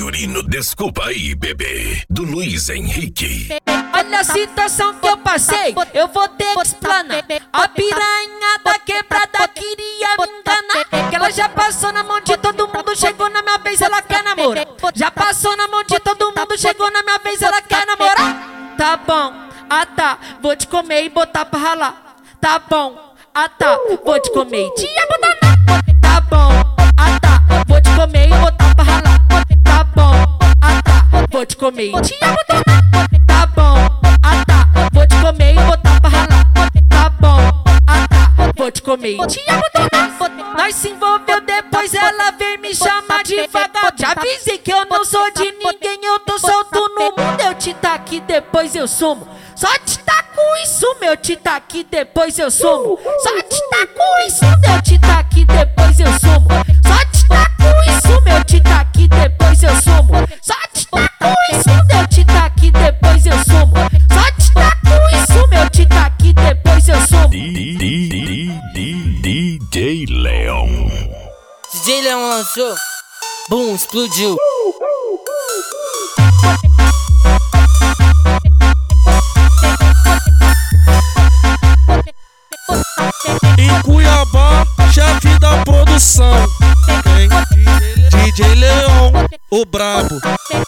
figurino Desculpa Aí Bebê, do Luiz Henrique. Olha a situação que eu passei, eu vou ter que explanar. A piranha da quebrada queria me enganar, que ela já passou na mão de todo mundo, chegou na minha vez, ela quer namorar. Já passou na mão de todo mundo, chegou na minha vez, ela quer namorar. Tá bom, ah tá, vou te comer e botar pra ralar. Tá bom, ah tá, vou te comer e te abotonar. Tá bom, ah tá, vou te comer e botar pra ralar. Tá bom, ah tá, vou te comer e te abotonar. Tá bom, ah tá, vou te comer e botar pra ralar. Tá bom, ah tá, vou te comer e te abotonar. Nós se envolveu, depois ela veio me chamar de vagabundo. Já avisei que eu não sou de ninguém, eu tô solto no mundo. Eu te taco e depois eu sumo. Só te taco e sumo, eu te taco e depois eu sumo. Só te taco e sumo, eu te taco e depois eu sumo. Só te taco e sumo, eu te taco e depois eu sumo. Só te taco e sumo, eu te taco e depois eu sumo. Só te taco e sumo, eu te taco e depois eu sumo. DJ Leão. DJ Leão lançou, boom, explodiu. Em Cuiabá, chefe da produção, tem DJ Leão, o brabo.